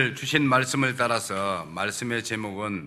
오늘 주신 말씀을 따라서 말씀의 제목은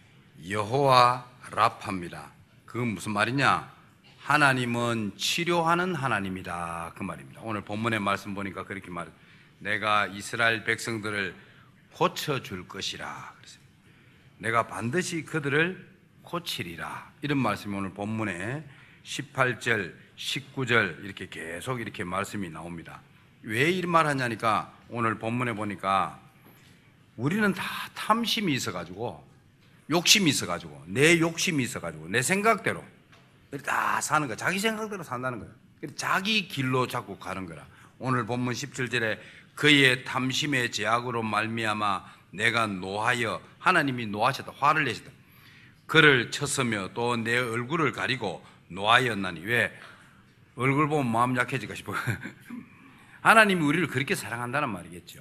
여호와 라파입니다. 그건 무슨 말이냐? 하나님은 치료하는 하나님이다, 그 말입니다. 오늘 본문의 말씀 보니까 그렇게 말해요. 내가 이스라엘 백성들을 고쳐줄 것이라. 그래서 내가 반드시 그들을 고치리라, 이런 말씀이 오늘 본문에 18절, 19절 이렇게 계속 이렇게 말씀이 나옵니다. 왜 이런 말 하냐니까, 오늘 본문에 보니까 우리는 다 탐심이 있어가지고, 욕심이 있어가지고, 내 욕심이 있어가지고, 내 생각대로 다 사는 거야. 자기 생각대로 산다는 거야. 자기 길로 자꾸 가는 거라. 오늘 본문 17절에 그의 탐심의 제약으로 말미암아 내가 노하여, 하나님이 노하셨다, 화를 내셨다. 그를 쳤으며 또 내 얼굴을 가리고 노하였나니. 왜? 얼굴 보면 마음 약해질까 싶어. 하나님이 우리를 그렇게 사랑한다는 말이겠죠.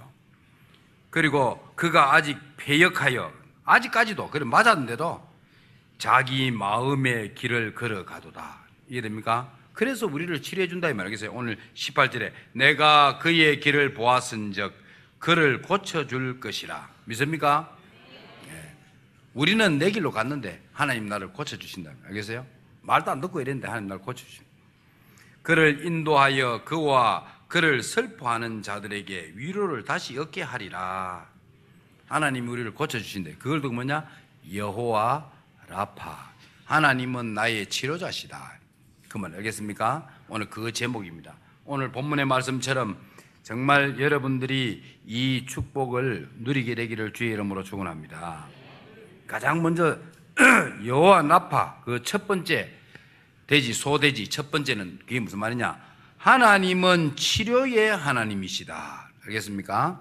그리고 그가 아직 패역하여, 아직까지도 그래 맞았는데도 자기 마음의 길을 걸어가도다, 이해됩니까? 그래서 우리를 치료해 준다 이 말이겠어요. 오늘 18절에 내가 그의 길을 보았은즉 그를 고쳐줄 것이라. 믿습니까? 네. 우리는 내 길로 갔는데 하나님 나를 고쳐주신다, 알겠어요? 말도 안 듣고 이랬는데 하나님 나를 고쳐주신다. 그를 인도하여 그와 그를 슬퍼하는 자들에게 위로를 다시 얻게 하리라. 하나님이 우리를 고쳐주신대. 그걸 듣고 뭐냐? 여호와 라파, 하나님은 나의 치료자시다, 그 말 알겠습니까? 오늘 그 제목입니다. 오늘 본문의 말씀처럼 정말 여러분들이 이 축복을 누리게 되기를 주의 이름으로 축원합니다. 가장 먼저 여호와 라파, 그 첫 번째 돼지, 소돼지 첫 번째는 그게 무슨 말이냐? 하나님은 치료의 하나님이시다, 알겠습니까?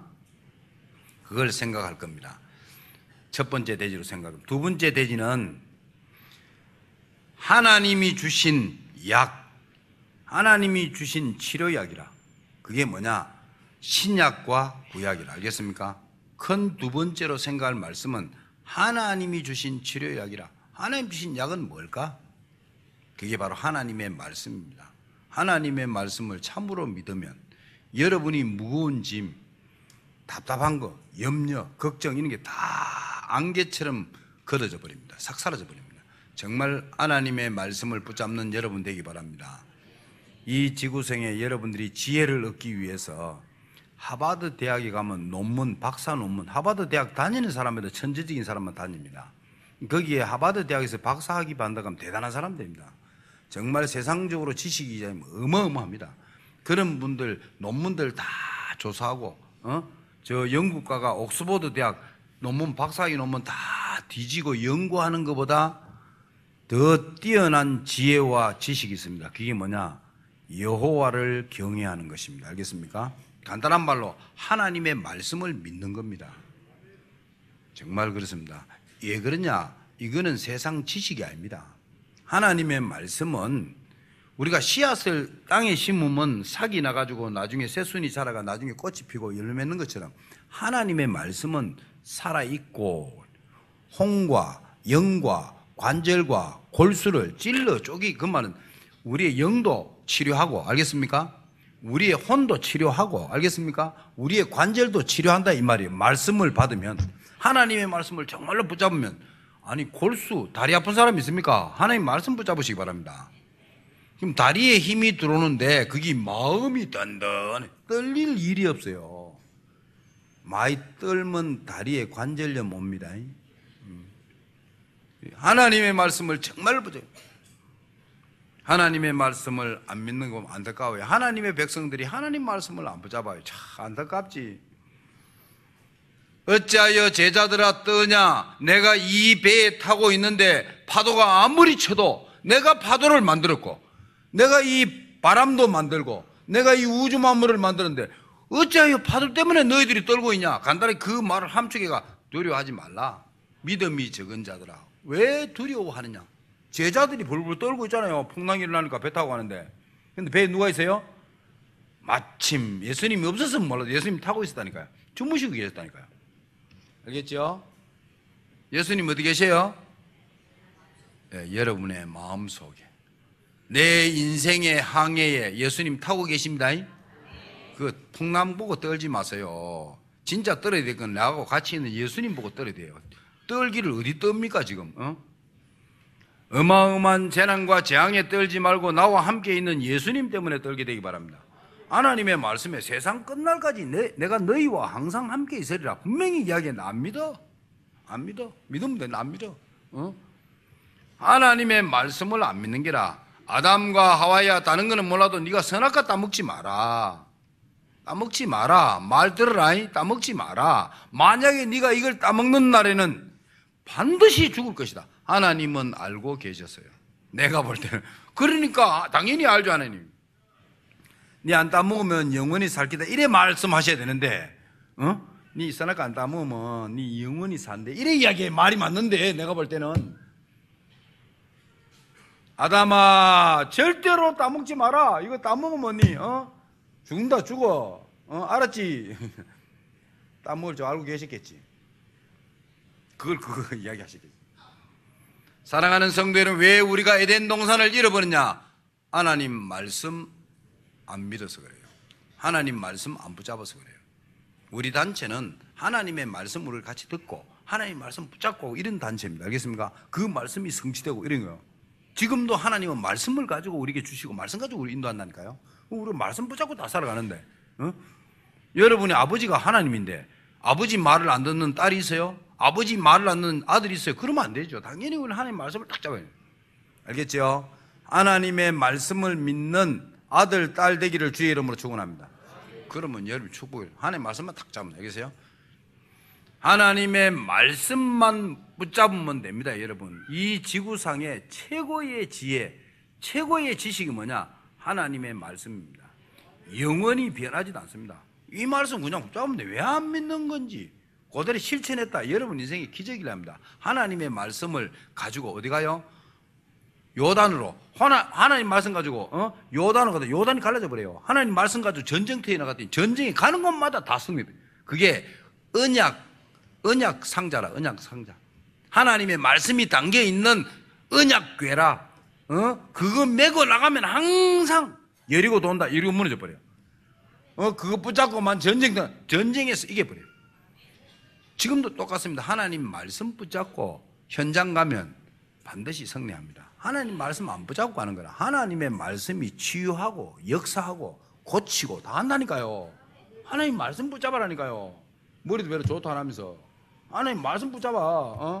그걸 생각할 겁니다. 첫 번째 돼지로 생각합니다. 두 번째 돼지는 하나님이 주신 약, 하나님이 주신 치료약이라. 그게 뭐냐? 신약과 구약이라, 알겠습니까? 큰 두 번째로 생각할 말씀은 하나님이 주신 치료약이라. 하나님 주신 약은 뭘까? 그게 바로 하나님의 말씀입니다. 하나님의 말씀을 참으로 믿으면 여러분이 무거운 짐, 답답한 거, 염려, 걱정 이런 게 다 안개처럼 걷어져 버립니다. 싹 사라져 버립니다. 정말 하나님의 말씀을 붙잡는 여러분 되기 바랍니다. 이 지구생에 여러분들이 지혜를 얻기 위해서 하버드 대학에 가면 논문, 박사 논문, 하버드 대학 다니는 사람에도 천재적인 사람만 다닙니다. 거기에 하버드 대학에서 박사학위 받는다고 하면 대단한 사람 됩니다. 정말 세상적으로 지식이 어마어마합니다. 그런 분들 논문들 다 조사하고, 저 영국가가 옥스퍼드 대학 논문, 박사학위 논문 다 뒤지고 연구하는 것보다 더 뛰어난 지혜와 지식이 있습니다. 그게 뭐냐? 여호와를 경외하는 것입니다. 알겠습니까? 간단한 말로 하나님의 말씀을 믿는 겁니다. 정말 그렇습니다. 왜 그러냐? 이거는 세상 지식이 아닙니다. 하나님의 말씀은 우리가 씨앗을 땅에 심으면 싹이 나가지고 나중에 새순이 자라가 나중에 꽃이 피고 열매 맺는 것처럼 하나님의 말씀은 살아있고 홍과 영과 관절과 골수를 찔러 쪼기, 그 말은 우리의 영도 치료하고, 알겠습니까? 우리의 혼도 치료하고, 알겠습니까? 우리의 관절도 치료한다 이 말이에요. 말씀을 받으면, 하나님의 말씀을 정말로 붙잡으면. 아니, 골수, 다리 아픈 사람 있습니까? 하나님 말씀 붙잡으시기 바랍니다. 지금 다리에 힘이 들어오는데 그게 마음이 단단해, 떨릴 일이 없어요. 많이 떨면 다리에 관절염 옵니다. 하나님의 말씀을 정말로 붙잡아요. 하나님의 말씀을 안 믿는 건 안타까워요. 하나님의 백성들이 하나님 말씀을 안 붙잡아요. 참 안타깝지. 어찌하여 제자들아 떠냐? 내가 이 배에 타고 있는데 파도가 아무리 쳐도, 내가 파도를 만들었고 내가 이 바람도 만들고 내가 이 우주 만물을 만드는데 어찌하여 파도 때문에 너희들이 떨고 있냐? 간단히 그 말을 함축해가 두려워하지 말라. 믿음이 적은 자들아, 왜 두려워하느냐? 제자들이 벌벌 떨고 있잖아요. 풍랑이 일어나니까 배 타고 가는데. 근데 배에 누가 있어요? 마침 예수님이 없었으면 몰라도 예수님이 타고 있었다니까요. 주무시고 계셨다니까요. 알겠죠? 예수님 어디 계세요? 네, 여러분의 마음속에, 내 인생의 항해에 예수님 타고 계십니다. 그 풍랑 보고 떨지 마세요. 진짜 떨어야 될 건 나하고 같이 있는 예수님 보고 떨어야 돼요. 떨기를 어디 떱니까 지금? 어마어마한 재난과 재앙에 떨지 말고 나와 함께 있는 예수님 때문에 떨게 되기 바랍니다. 하나님의 말씀에 세상 끝날까지 내가 너희와 항상 함께 있으리라 분명히 이야기했는데 안 믿어? 안 믿어? 믿으면 돼. 안 믿어. 하나님의 말씀을 안 믿는 게라. 아담과 하와야 다른 거는 몰라도 네가 선악과 따먹지 마라. 따먹지 마라. 말 들어라. 따먹지 마라. 만약에 네가 이걸 따먹는 날에는 반드시 죽을 것이다. 하나님은 알고 계셨어요. 내가 볼 때는. 그러니까 당연히 알죠, 하나님. 네 안 따먹으면 영원히 살 기다. 이래 말씀하셔야 되는데, 네 선악과 안 따먹으면 네 영원히 산대. 이래 이야기에 말이 맞는데, 내가 볼 때는. 아담아, 절대로 따먹지 마라. 이거 따먹으면 네, 죽는다, 죽어. 알았지? 따먹을 줄 알고 계셨겠지. 그걸 이야기 하시겠지. 사랑하는 성도 여러분, 왜 우리가 에덴 동산을 잃어버렸냐? 하나님 말씀 안 믿어서 그래요. 하나님 말씀 안 붙잡아서 그래요. 우리 단체는 하나님의 말씀을 같이 듣고 하나님 말씀 붙잡고 이런 단체입니다. 알겠습니까? 그 말씀이 성취되고 이런 거요. 지금도 하나님은 말씀을 가지고 우리에게 주시고 말씀 가지고 우리 인도한다니까요. 우리 말씀 붙잡고 다 살아가는데, 여러분의 아버지가 하나님인데 아버지 말을 안 듣는 딸이 있어요? 아버지 말을 안 듣는 아들이 있어요? 그러면 안 되죠. 당연히 우리는 하나님 말씀을 딱 잡아야 돼요. 알겠죠? 하나님의 말씀을 믿는 아들, 딸 되기를 주의 이름으로 축원합니다. 그러면 여러분 축복을 하나님의 말씀만 딱 잡으면 되겠어요? 하나님의 말씀만 붙잡으면 됩니다. 여러분, 이 지구상의 최고의 지혜, 최고의 지식이 뭐냐? 하나님의 말씀입니다. 영원히 변하지도 않습니다. 이 말씀 그냥 붙잡으면 돼. 왜 안 믿는 건지 그대로 실천했다. 여러분 인생의 기적이랍니다. 하나님의 말씀을 가지고 어디 가요? 요단으로. 하나님 말씀 가지고 요단으로 가다 요단이 갈라져 버려요. 하나님 말씀 가지고 전쟁터에 나갔더니 전쟁이 가는 곳마다 다 승리돼. 그게 언약 상자라. 언약 상자. 하나님의 말씀이 담겨 있는 언약궤라. 그거 메고 나가면 항상 여리고 돈다. 여리고 무너져 버려요. 그거 붙잡고만 전쟁에서 이겨버려요. 지금도 똑같습니다. 하나님 말씀 붙잡고 현장 가면 반드시 승리합니다. 하나님 말씀 안 붙잡고 가는 거라. 하나님의 말씀이 치유하고 역사하고 고치고 다 한다니까요. 하나님 말씀 붙잡아라니까요. 머리도 배로 좋다 하면서 하나님 말씀 붙잡아.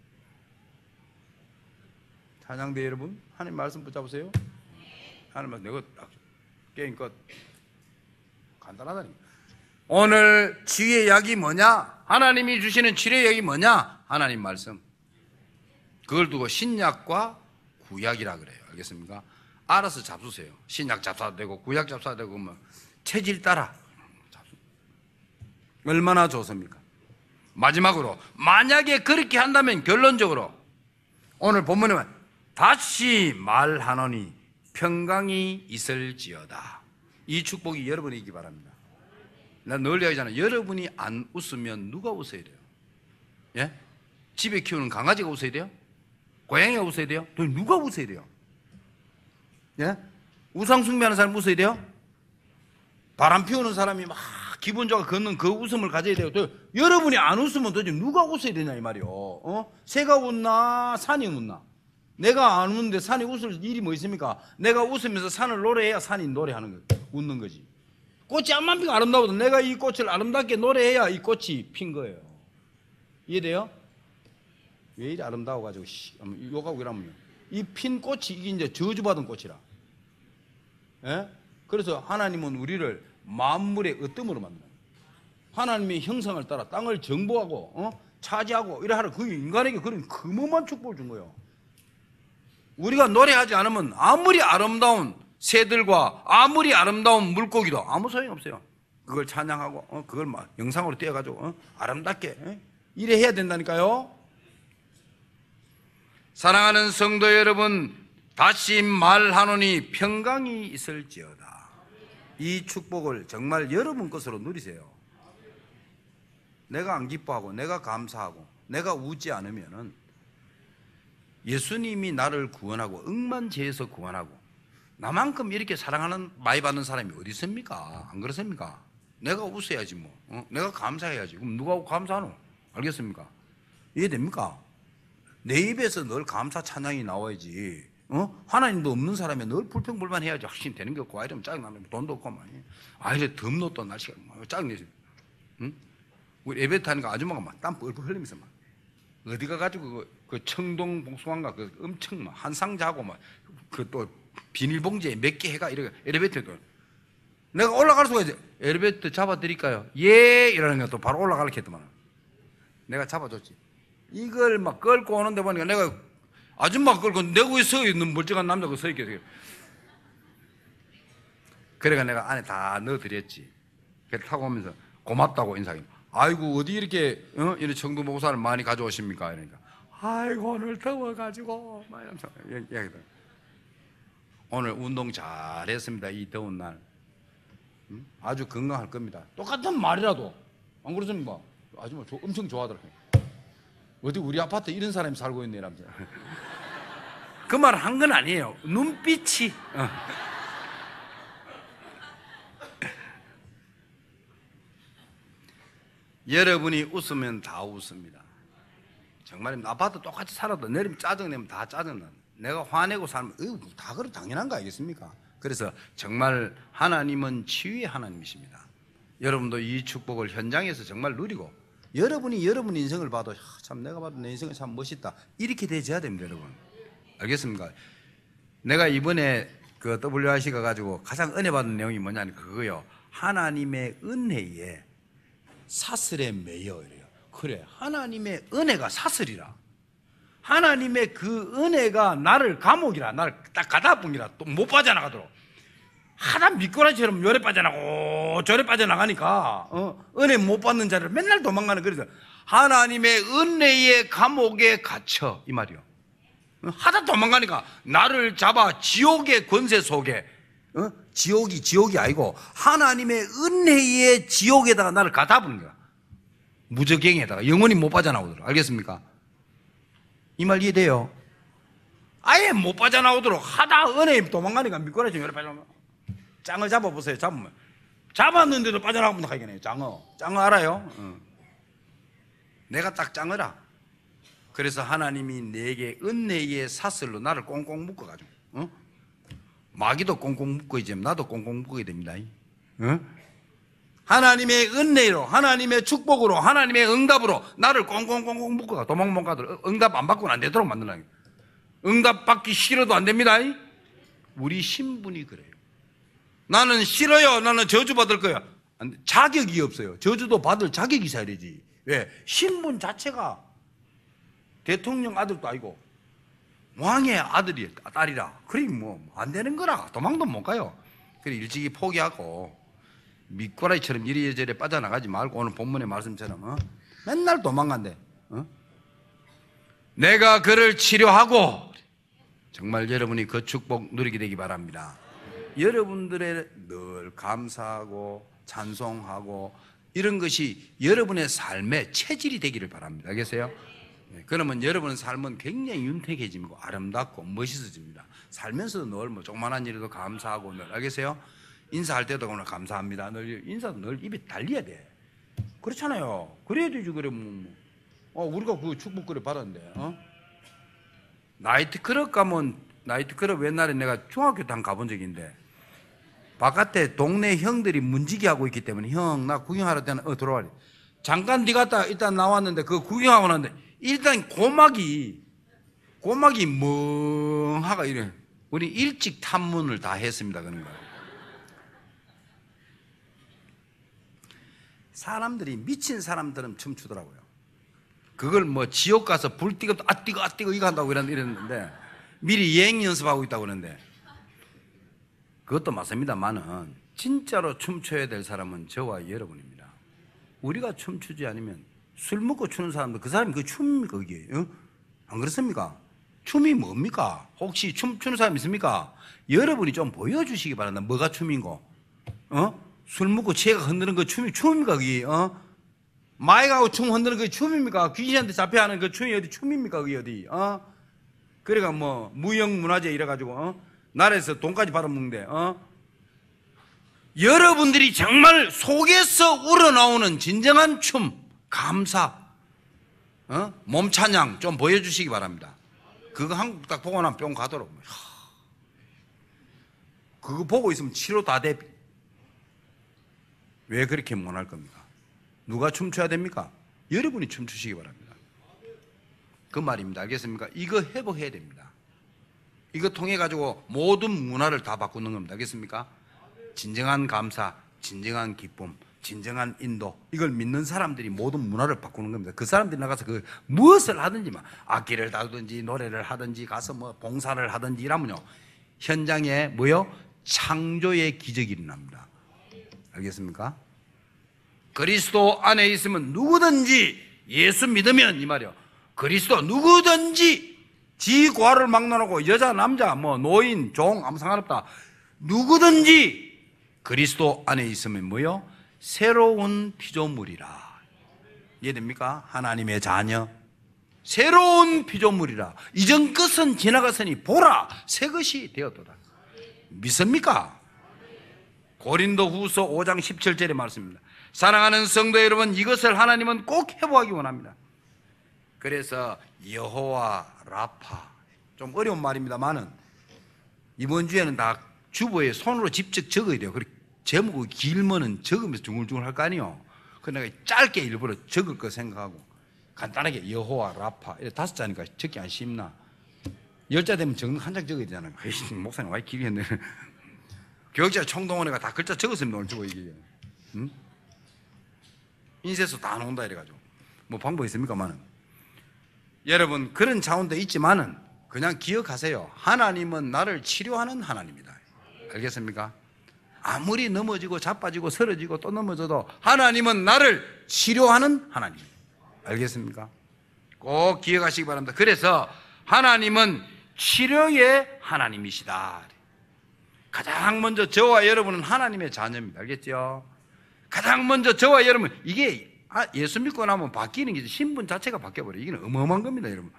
찬양대 여러분, 하나님 말씀 붙잡으세요. 하나님 말씀 내가 게임 끝. 간단하다니까. 오늘 치유의 약이 뭐냐? 하나님이 주시는 치료의 약이 뭐냐? 하나님 말씀. 그걸 두고 신약과 구약이라 그래요. 알겠습니까? 알아서 잡수세요. 신약 잡사도 되고 구약 잡사도 되고 뭐 체질 따라 잡수. 얼마나 좋습니까? 마지막으로 만약에 그렇게 한다면 결론적으로 오늘 본문에 다시 말하노니 평강이 있을지어다. 이 축복이 여러분이기 바랍니다. 난 늘 이야기하잖아요. 여러분이 안 웃으면 누가 웃어야 돼요? 예? 집에 키우는 강아지가 웃어야 돼요? 고양이가 웃어야 돼요? 누가 웃어야 돼요? 예? 우상 숭배하는 사람 웃어야 돼요? 바람 피우는 사람이 막 기분 좋아 걷는 그 웃음을 가져야 돼요. 여러분이 안 웃으면 도대체 누가 웃어야 되냐 이 말이요. 새가 웃나 산이 웃나? 내가 안 웃는데 산이 웃을 일이 뭐 있습니까? 내가 웃으면서 산을 노래해야 산이 노래하는 거, 웃는 거지. 꽃이 암만 피고 아름다워도 내가 이 꽃을 아름답게 노래해야 이 꽃이 핀 거예요. 이해돼요? 왜 이리 아름다워가지고 욕하고 이러면 이 핀 꽃이 이게 이제 저주받은 꽃이라. 예? 그래서 하나님은 우리를 만물의 으뜸으로 만들어요. 하나님의 형상을 따라 땅을 정복하고 차지하고 이래 하는 그 인간에게 그런 금엄한 축복을 준 거예요. 우리가 노래하지 않으면 아무리 아름다운 새들과 아무리 아름다운 물고기도 아무 소용이 없어요. 그걸 찬양하고 그걸 막 영상으로 띄워가지고 아름답게 이래 해야 된다니까요. 사랑하는 성도 여러분, 다시 말하노니 평강이 있을지어다. 이 축복을 정말 여러분 것으로 누리세요. 내가 안 기뻐하고 내가 감사하고 내가 웃지 않으면은 예수님이 나를 구원하고 억만죄에서 구원하고 나만큼 이렇게 사랑하는 많이 받는 사람이 어디 있습니까? 안 그렇습니까? 내가 웃어야지 뭐. 내가 감사해야지. 그럼 누가 감사하노? 알겠습니까? 이해됩니까? 내 입에서 늘 감사 찬양이 나와야지. 하나님도 없는 사람이 늘 불평불만해야지. 확신 되는 게 없고, 이러면 짜증나면 돈도 없고 말이야. 이래 덥노 또 날씨가 막 짜증내지. 응? 우리 예배 타니까 아줌마가 막 땀 뻘뻘 흘리면서 막 어디 가가지고 그 청동 봉숭아인가 그 엄청 막 한 상 자고 막 그 또 비닐봉지에 몇 개 해가 이래 엘리베이터도 내가 올라갈 수가 있지. 엘리베이터 잡아드릴까요? 예 이러는 거 또 바로 올라가려고 했더만 내가 잡아줬지. 이걸 막 끌고 오는데 보니까 내가 아줌마가 끌고 내 위에 서 있는 멀쩡한 남자가 서 있게 그래가 내가 안에 다 넣어드렸지. 그래 타고 오면서 고맙다고 인사해. 아이고 어디 이렇게 이런 청도 목사를 많이 가져오십니까? 이러니까 아이고 오늘 더워가지고 막 이러면서 이야기들. 오늘 운동 잘했습니다. 이 더운 날 아주 건강할 겁니다. 똑같은 말이라도 안 그렇습니까? 아줌마 엄청 좋아하더라고요. 어디 우리 아파트 이런 사람이 살고 있네 이러면서. 그 말 한 건 아니에요. 눈빛이 여러분이 웃으면 다 웃습니다. 정말입니다. 아파트 똑같이 살아도 내리면 짜증내면 다 짜증나. 내가 화내고 살면 다 그렇게 당연한 거 아니겠습니까? 그래서 정말 하나님은 치유의 하나님이십니다. 여러분도 이 축복을 현장에서 정말 누리고 여러분이 여러분 인생을 봐도 참 내가 봐도 내 인생은 참 멋있다 이렇게 되어야 됩니다. 여러분 알겠습니까? 내가 이번에 그 WRC 가가지고 가장 은혜 받은 내용이 뭐냐면 그거요. 하나님의 은혜에 사슬에 매여 이래요. 그래 하나님의 은혜가 사슬이라. 하나님의 그 은혜가 나를 감옥이라. 나를 딱 가다 뿐이라. 또 못 빠져나가도록 하다 미꾸라지처럼 요래 빠져나가고 저래 빠져나가니까 은혜 못 받는 자를 맨날 도망가는. 그래서 하나님의 은혜의 감옥에 갇혀 이 말이요. 하다 도망가니까 나를 잡아 지옥의 권세 속에 지옥이 아니고 하나님의 은혜의 지옥에다가 나를 가다 보는 거야. 무저갱에다가 영원히 못 빠져나오도록. 알겠습니까? 이 말 이해돼요? 아예 못 빠져나오도록 하다 은혜 도망가니까 미꾸라지 요래 빠져나가. 짱어 잡아보세요. 잡으면 잡았는데도 빠져나가면 하겠네요. 짱어 알아요? 내가 딱 짱어라. 그래서 하나님이 내게 은혜의 사슬로 나를 꽁꽁 묶어가지고 마귀도 꽁꽁 묶고 이제 나도 꽁꽁 묶어야 됩니다. 하나님의 은혜로 하나님의 축복으로 하나님의 응답으로 나를 꽁꽁꽁꽁 묶어가 도망 못 가도록 응답 안 받고는 안 되도록 만드는. 응답 받기 싫어도 안 됩니다. 우리 신분이 그래요. 나는 싫어요. 나는 저주받을 거야. 자격이 없어요. 저주도 받을 자격이 있어야 되지. 왜? 신분 자체가 대통령 아들도 아니고 왕의 아들이 딸이라. 그러니 뭐 안 되는 거라. 도망도 못 가요. 그래 일찍이 포기하고 미꾸라지처럼 이리저리 빠져나가지 말고 오늘 본문의 말씀처럼 맨날 도망간대. 내가 그를 치료하고 정말 여러분이 그 축복 누리게 되기 바랍니다. 여러분들의 늘 감사하고 찬송하고 이런 것이 여러분의 삶의 체질이 되기를 바랍니다. 알겠어요? 그러면 여러분의 삶은 굉장히 윤택해지고 아름답고 멋있어집니다. 살면서도 늘 뭐 조그만한 일에도 감사하고 늘. 알겠어요? 인사할 때도 오늘 감사합니다. 늘 인사도 늘 입에 달려야 돼. 그렇잖아요. 그래야 되지. 그래 우리가 그 축복 그래 받았는데. 나이트클럽 가면 나이트클럽 옛날에 내가 중학교 때 한 가본 적이 있는데 바깥에 동네 형들이 문지기 하고 있기 때문에 형 나 구경하러 때는 들어와. 잠깐 네 갔다 일단 나왔는데 그 구경하고 나는데 일단 고막이 멍하가 이래. 우리 일찍 탐문을 다 했습니다. 그런 거. 사람들이 미친 사람들은 춤추더라고요. 그걸 뭐 지옥 가서 불 띠고 아 뛰고 이거 한다고 이랬는데 미리 예행 연습하고 있다고 그러는데 그것도 맞습니다만은 진짜로 춤춰야 될 사람은 저와 여러분입니다. 우리가 춤추지 않으면 술 먹고 추는 사람들 그 사람이 그 춤입니까 그게? 안 그렇습니까? 춤이 뭡니까? 혹시 춤추는 사람 있습니까? 여러분이 좀 보여주시기 바란다. 뭐가 춤인고? 술 먹고 취해가 흔드는 그 춤입니까 그게? 마이가고 춤 흔드는 그 춤입니까? 귀신한테 잡혀 하는 그 춤이 어디 춤입니까 그게 어디? 그래가 뭐 무형문화재 이래가지고 나라에서 돈까지 받아먹는데 여러분들이 정말 속에서 우러나오는 진정한 춤, 감사, 몸 찬양 좀 보여주시기 바랍니다. 그거 한국 딱 보고 나면 뿅 가도록. 그거 보고 있으면 치료 다 돼. 왜 그렇게 못할 겁니까? 누가 춤춰야 됩니까? 여러분이 춤추시기 바랍니다. 그 말입니다. 알겠습니까? 이거 회복해야 됩니다. 이거 통해 가지고 모든 문화를 다 바꾸는 겁니다. 알겠습니까? 진정한 감사, 진정한 기쁨, 진정한 인도, 이걸 믿는 사람들이 모든 문화를 바꾸는 겁니다. 그 사람들이 나가서 그 무엇을 하든지, 막 악기를 다루든지 노래를 하든지 가서 뭐 봉사를 하든지 이러면요, 현장에 뭐요? 창조의 기적이 일어납니다. 알겠습니까? 그리스도 안에 있으면 누구든지, 예수 믿으면 이 말이요, 그리스도 누구든지 지 고아를 막론하고 여자 남자 뭐 노인 종 아무 상관없다, 누구든지 그리스도 안에 있으면 뭐요? 새로운 피조물이라. 이해됩니까? 하나님의 자녀, 새로운 피조물이라. 이전 것은 지나갔으니 보라 새 것이 되었도다. 믿습니까? 고린도 후서 5장 17절의 말씀입니다. 사랑하는 성도 여러분, 이것을 하나님은 꼭 회복하기 원합니다. 그래서 여호와 라파, 좀 어려운 말입니다만은 이번 주에는 다 주보에 손으로 직접 적어야 돼요. 그리고 제목이 길면은 적으면서 중얼중얼 할 거 아니에요. 그래서 내가 짧게 일부러 적을 거 생각하고 간단하게 여호와 라파, 이렇게 5자니까 적기 안 쉽나? 10자 되면 한 장 적어야 되잖아요. 목사님 왜 길게 했네. 교육자 총동원회가 다 글자 적었습니다. 오늘 주보 이게. 응? 인쇄소 다 나온다 이래가지고. 뭐 방법이 있습니까만은. 여러분, 그런 차원도 있지만은 그냥 기억하세요. 하나님은 나를 치료하는 하나님이다. 알겠습니까? 아무리 넘어지고 자빠지고 쓰러지고 또 넘어져도 하나님은 나를 치료하는 하나님. 알겠습니까? 꼭 기억하시기 바랍니다. 그래서 하나님은 치료의 하나님이시다. 가장 먼저 저와 여러분은 하나님의 자녀입니다. 알겠죠? 가장 먼저 저와 여러분, 이게 예수 믿고 나면 바뀌는 게 신분 자체가 바뀌어버려요. 이게 어마어마한 겁니다, 여러분.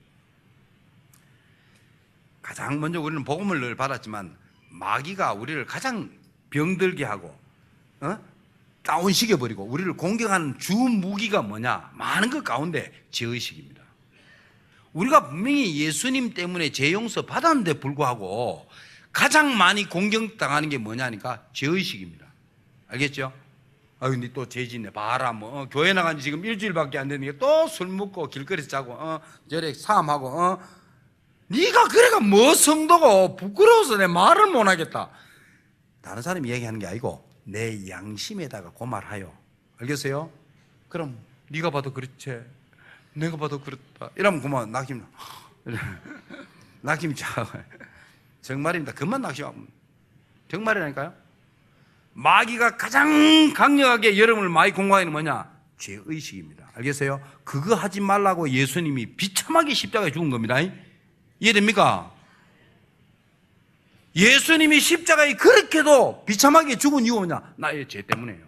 가장 먼저 우리는 복음을 늘 받았지만 마귀가 우리를 가장 병들게 하고 다운시켜버리고 우리를 공격하는 주 무기가 뭐냐? 많은 것 가운데 죄의식입니다. 우리가 분명히 예수님 때문에 죄 용서 받았는데 불구하고 가장 많이 공격당하는 게 뭐냐니까 죄의식입니다. 알겠죠? 근데 또 죄 짓네. 봐라, 뭐 교회 나간 지 지금 일주일밖에 안 됐는데 또 술 먹고 길거리에서 자고 저래 싸움하고 네가 그래가 뭐 성도고 부끄러워서 내 말을 못 하겠다. 다른 사람이 얘기하는 게 아니고 내 양심에다가 고말하여. 알겠어요? 그럼 네가 봐도 그렇지, 내가 봐도 그렇다 이러면 그만 낙심 차. 정말입니다. 그만 낙심. 정말이라니까요. 마귀가 가장 강력하게 여러분을 많이 공격하는 뭐냐? 죄의식입니다. 알겠어요? 그거 하지 말라고 예수님이 비참하게 십자가에 죽은 겁니다. 이해됩니까? 예수님이 십자가에 그렇게도 비참하게 죽은 이유가 뭐냐? 나의 죄 때문에요.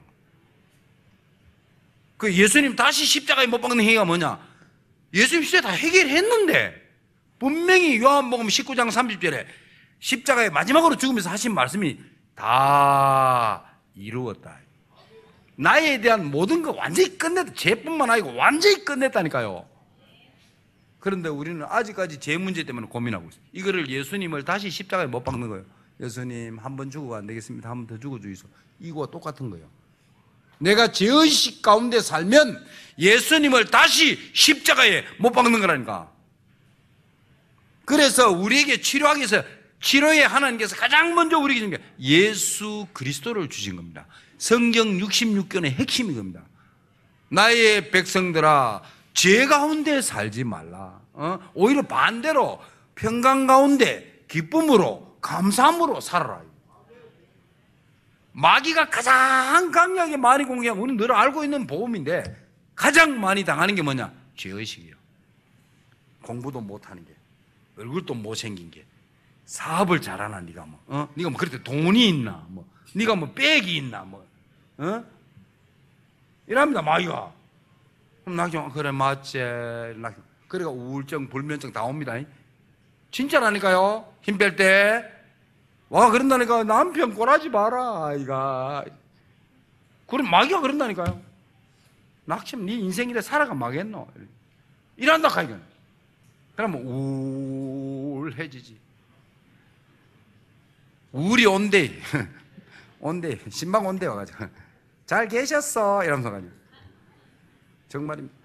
그 예수님 다시 십자가에 못 박는 행위가 뭐냐? 예수님 십자가에 다 해결했는데 분명히 요한복음 19장 30절에 십자가에 마지막으로 죽으면서 하신 말씀이 다 이루었다. 나에 대한 모든 거 완전히 끝냈다. 죄뿐만 아니고 완전히 끝냈다니까요. 그런데 우리는 아직까지 죄 문제 때문에 고민하고 있어요. 이거를 예수님을 다시 십자가에 못 박는 거예요. 예수님 한 번 죽어가 안 되겠습니다. 한 번 더 죽어주이소. 이거와 똑같은 거예요. 내가 죄의식 가운데 살면 예수님을 다시 십자가에 못 박는 거라니까. 그래서 우리에게 치료하기 위해서 치료에 하나님께서 가장 먼저 우리에게 주신 게 예수 그리스도를 주신 겁니다. 성경 66권의 핵심이 겁니다. 나의 백성들아, 죄 가운데 살지 말라. 오히려 반대로 평강 가운데 기쁨으로 감사함으로 살아라. 마귀가 가장 강력하게 많이 공격하고 우리는 늘 알고 있는 복음인데 가장 많이 당하는 게 뭐냐? 죄의식이에요. 공부도 못하는 게, 얼굴도 못생긴 게, 사업을 잘하나, 네가 뭐, 네가 뭐 그렇게 돈이 있나, 뭐, 네가 뭐 백이 있나, 뭐, 이랍니다 마귀가. 그럼 낙심, 그래 맞지, 낙심. 그래가 우울증, 불면증 다 옵니다. 진짜라니까요. 힘 뺄 때 와, 그런다니까. 남편 꼬라지 마라, 아이가. 그럼 마귀가 그런다니까요. 낙심, 네 인생이래 살아가 마겠노. 이란다, 카이건. 그러면 우울해지지. 우울이 온대. 온대. 신방 온대 와가지고. 잘 계셨어. 이러면서 가지고. 정말입니다.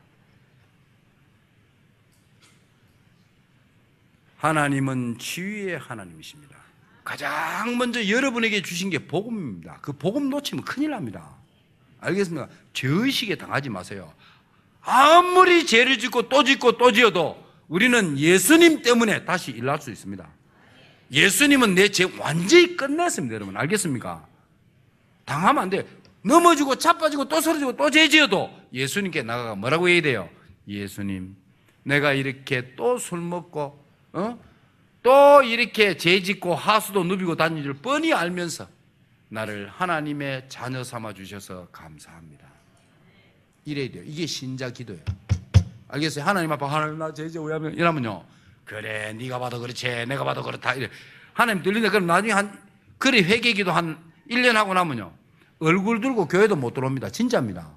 하나님은 치유의 하나님이십니다. 가장 먼저 여러분에게 주신 게 복음입니다. 그 복음 놓치면 큰일 납니다. 알겠습니까? 죄의식에 당하지 마세요. 아무리 죄를 짓고 또 짓고 또 지어도 우리는 예수님 때문에 다시 일어날 수 있습니다. 예수님은 내 죄 완전히 끝냈습니다. 여러분 알겠습니까? 당하면 안 돼요. 넘어지고 자빠지고 또 쓰러지고 또 죄 지어도 예수님께 나가가 뭐라고 해야 돼요? 예수님, 내가 이렇게 또 술 먹고 또 이렇게 죄 짓고 하수도 누비고 다니는 줄 뻔히 알면서 나를 하나님의 자녀 삼아 주셔서 감사합니다. 이래야 돼요. 이게 신자 기도예요. 알겠어요? 하나님 앞에 하나님 나 죄 왜 하면 이러면요. 그래 네가 봐도 그렇지 내가 봐도 그렇다 이래. 하나님 들리는데 그럼 나중에 그래 회개기도 한 1년 하고 나면요. 얼굴 들고 교회도 못 들어옵니다. 진짜입니다.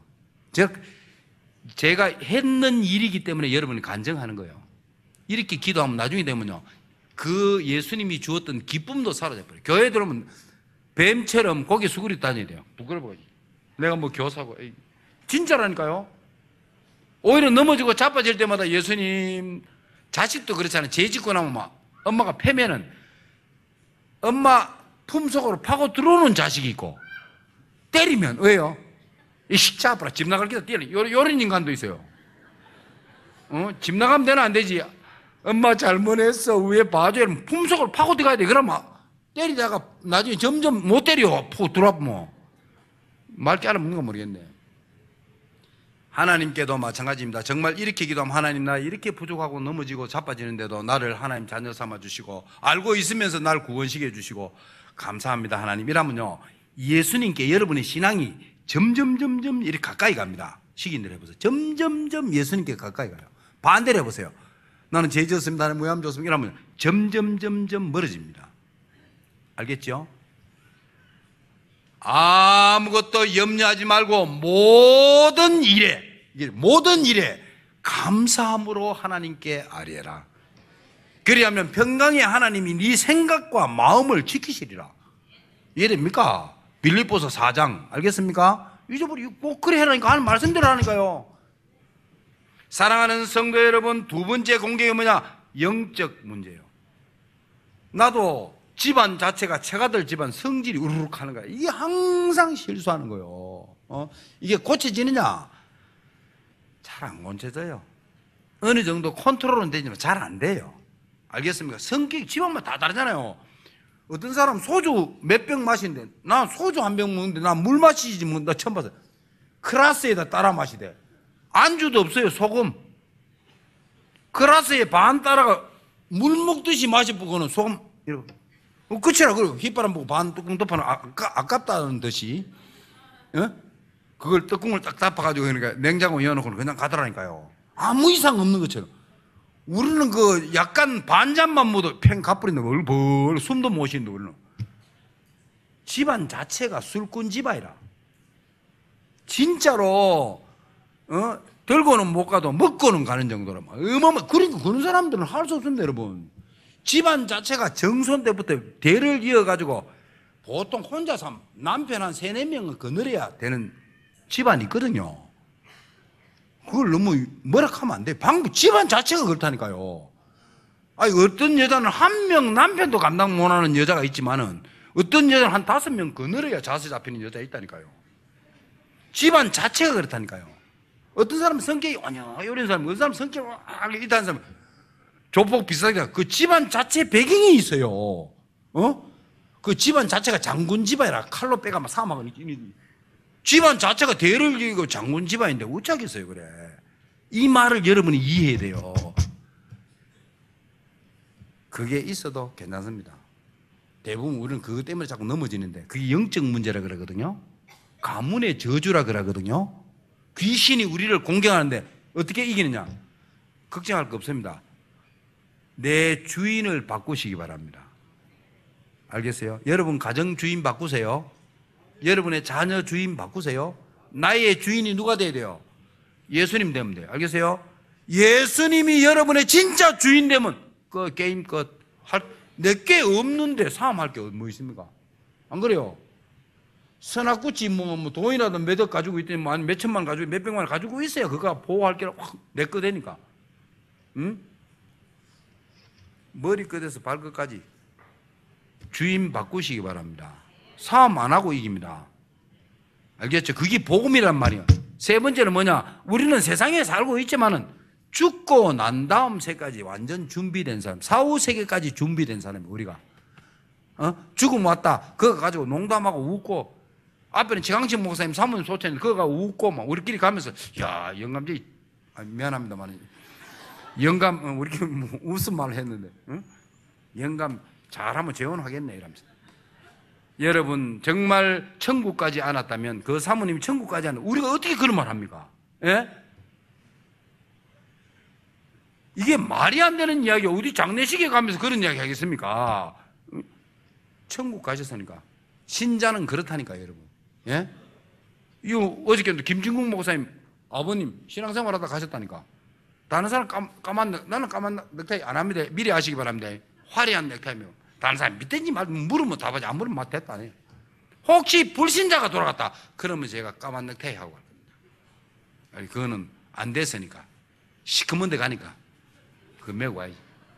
제가 했는 일이기 때문에 여러분이 간증하는 거예요. 이렇게 기도하면 나중에 되면요. 그 예수님이 주었던 기쁨도 사라져버려요. 교회 들어오면 뱀처럼 고개 수그리고 다녀야 돼요. 부끄러워. 내가 뭐 교사고. 진짜라니까요. 오히려 넘어지고 자빠질 때마다 예수님, 자식도 그렇잖아요. 죄 짓고 나면 막 엄마가 패면은 엄마 품속으로 파고 들어오는 자식이 있고 때리면 왜요? 이 식자 앞으로 집 나갈 기다 뛰는 요런 인간도 있어요. 집 나가면 되나 안 되지. 엄마 잘못했어. 위에 봐줘. 이러면 품속으로 파고 들어가야 돼. 그러면 때리다가 나중에 점점 못 때려. 푹 들어와보면. 말게 알아먹는 건 모르겠네. 하나님께도 마찬가지입니다. 정말 이렇게 기도하면 하나님 나 이렇게 부족하고 넘어지고 자빠지는데도 나를 하나님 자녀 삼아 주시고 알고 있으면서 날 구원시켜 주시고 감사합니다 하나님. 이라면요. 예수님께 여러분의 신앙이 점점 이렇게 가까이 갑니다. 시기인들 해보세요. 점점 예수님께 가까이 가요. 반대로 해보세요. 나는 죄 지었습니다. 나는 무함 줬습니다. 이러면 점점 멀어집니다. 알겠죠? 아무것도 염려하지 말고 모든 일에 감사함으로 하나님께 아뢰라. 그리하면 평강의 하나님이 네 생각과 마음을 지키시리라. 이해됩니까? 빌립보서 4장 알겠습니까? 잊어버리고 꼭 그래 하라니까 하는 말씀대로 하니까요. 사랑하는 성도 여러분, 두 번째 공격이 뭐냐? 영적 문제예요. 나도 집안 자체가 체가들 집안 성질이 우르륵 하는 거야. 이게 항상 실수하는 거예요. 이게 고쳐지느냐? 잘 안 고쳐져요. 어느 정도 컨트롤은 되지만 잘 안 돼요. 알겠습니까? 성격이 집안마다 다 다르잖아요. 어떤 사람 소주 몇 병 마시는데 난 소주 한 병 먹는데 난 물 마시지 뭐 나 처음 봤어요. 크라스에다 따라 마시대. 안주도 없어요. 소금. 크라스에 반 따라가 물 먹듯이 마셔보고는 소금 이렇게. 끝이라 그래요. 휘바람 보고 반 뚜껑 덮어놓으면 아깝다는 듯이. 그걸 뚜껑을 딱 덮어가지고 그러니까 냉장고에 넣어놓고는 그냥 가더라니까요. 아무 이상 없는 것처럼. 우리는 그 약간 반잔만 먹어도 팽 가버린다. 벌 숨도 못 쉬는데 우리는. 집안 자체가 술꾼 집안이라. 진짜로 들고는 못 가도 먹고는 가는 정도로 어마어마. 그러니까 그런 사람들은 할 수 없습니다, 여러분. 집안 자체가 정손 때부터 대를 이어가지고 보통 혼자서 남편 한 3-4명은 거느려야 되는 집안이 있거든요. 그걸 너무 뭐라 하면 안 돼. 집안 자체가 그렇다니까요. 아니, 어떤 여자는 한 명 남편도 감당 못하는 여자가 있지만은 어떤 여자는 한 5명 거느려야 자세 잡히는 여자가 있다니까요. 집안 자체가 그렇다니까요. 어떤 사람은 성격이 이런 사람, 어떤 사람은 성격이 이딴 사람, 조폭 비슷하게 그 집안 자체 배경이 있어요. 그 집안 자체가 장군 집안이라 칼로 빼가 막 사망을 집안 자체가 대를 이고 장군 집안인데 어쩌겠어요, 그래. 이 말을 여러분이 이해해야 돼요. 그게 있어도 괜찮습니다. 대부분 우리는 그것 때문에 자꾸 넘어지는데 그게 영적 문제라 그러거든요. 가문의 저주라 그러거든요. 귀신이 우리를 공격하는데 어떻게 이기느냐? 걱정할 거 없습니다. 내 주인을 바꾸시기 바랍니다. 알겠어요? 여러분 가정 주인 바꾸세요. 여러분의 자녀 주인 바꾸세요. 나의 주인이 누가 돼야 돼요? 예수님 되면 돼요. 알겠어요? 예수님이 여러분의 진짜 주인 되면 그 게임 끝. 내게 없는데 싸움할 게 뭐 있습니까? 안 그래요? 선악구치 뭐 돈이라도 몇 억 가지고 있더니 뭐 몇 천만 가지고 몇 백만 가지고 있어요. 그거 보호할 게 확 내 거 되니까. 응? 머리끝에서 발끝까지 주인 바꾸시기 바랍니다. 싸움 안 하고 이깁니다. 알겠죠? 그게 복음이란 말이에요. 세 번째는 뭐냐? 우리는 세상에 살고 있지만은 죽고 난 다음 세까지 완전 준비된 사람, 사후세계까지 준비된 사람이 우리가. 죽음 왔다. 그거 가지고 농담하고 웃고, 앞에는 지강식 목사님 사모님 소천이 그거가 웃고, 막 우리끼리 가면서, 야, 영감지, 미안합니다만, 영감, 우리끼리 뭐 웃음 말을 했는데, 응? 영감 잘하면 재혼하겠네, 이러면서. 여러분, 정말 천국까지 안 왔다면, 그 사모님이 천국까지 안 왔다면, 우리가 어떻게 그런 말 합니까? 예? 이게 말이 안 되는 이야기야. 어디 장례식에 가면서 그런 이야기 하겠습니까? 천국 가셨으니까. 신자는 그렇다니까, 여러분. 예? 이거 어저께도 김진국 목사님 아버님 신앙생활 하다 가셨다니까. 다른 사람 나는 까만 넥타이 안 합니다. 미리 아시기 바랍니다. 화려한 넥타이면. 다른 사람 믿든지 말든 물으면 답하지. 안 물으면 됐다. 혹시 불신자가 돌아갔다. 그러면 제가 까만 넥타이 하고 갈 겁니다. 아니, 그거는 안 됐으니까. 시커먼 데 가니까. 그거 메고 가야지.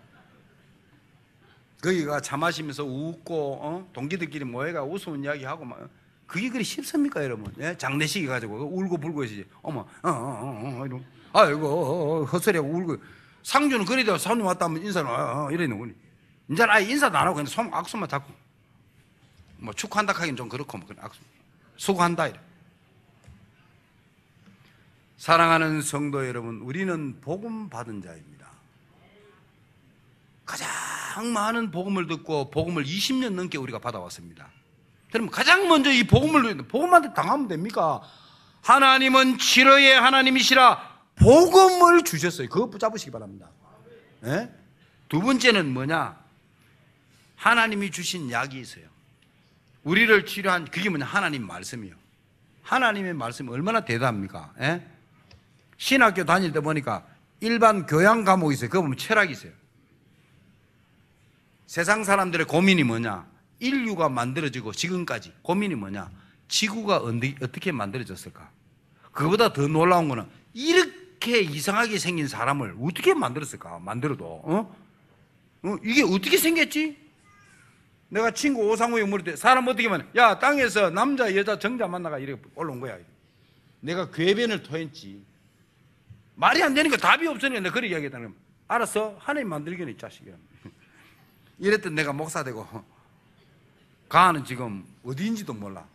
거기가 차 마시면서 웃고, 동기들끼리 모여가 웃으면 이야기하고, 막. 그게 그리 쉽습니까, 여러분? 예? 장례식이 가지고, 울고 불고 해야지. 어머, 이러고. 아이고, 헛소리하고 울고. 상주는 그래도 사모님 왔다 하면 인사는, 이러는 거니. 이제는 아예 인사도 안 하고, 그냥 악수만 잡고. 뭐, 축하한다 하긴 좀 그렇고, 뭐, 악수. 수고한다, 이래. 사랑하는 성도 여러분, 우리는 복음 받은 자입니다. 가장 많은 복음을 듣고 복음을 20년 넘게 우리가 받아왔습니다. 그럼 가장 먼저 이 복음한테 당하면 됩니까? 하나님은 치료의 하나님이시라 복음을 주셨어요. 그거 붙잡으시기 바랍니다. 네? 두 번째는 뭐냐? 하나님이 주신 약이 있어요. 우리를 치료한 그게 뭐냐? 하나님 말씀이요. 하나님의 말씀이 얼마나 대단합니까? 네? 신학교 다닐 때 보니까 일반 교양 과목이 있어요. 그거 보면 철학이 있어요. 세상 사람들의 고민이 뭐냐? 인류가 만들어지고 지금까지 고민이 뭐냐? 지구가 어떻게 만들어졌을까? 그거보다 더 놀라운 거는 이렇게 이상하게 생긴 사람을 어떻게 만들었을까? 만들어도 이게 어떻게 생겼지? 내가 친구 오상우에 물을 때 사람 어떻게 만나? 야, 땅에서 남자 여자 정자 만나가 이렇게 올라온 거야. 내가 궤변을 토했지. 말이 안 되니까 답이 없으니까 내가 그렇게 이야기했다는 거야. 알았어? 하나님 만들기는 이 자식이야. 이랬더니 내가 목사 되고 가는 지금 어디인지도 몰라.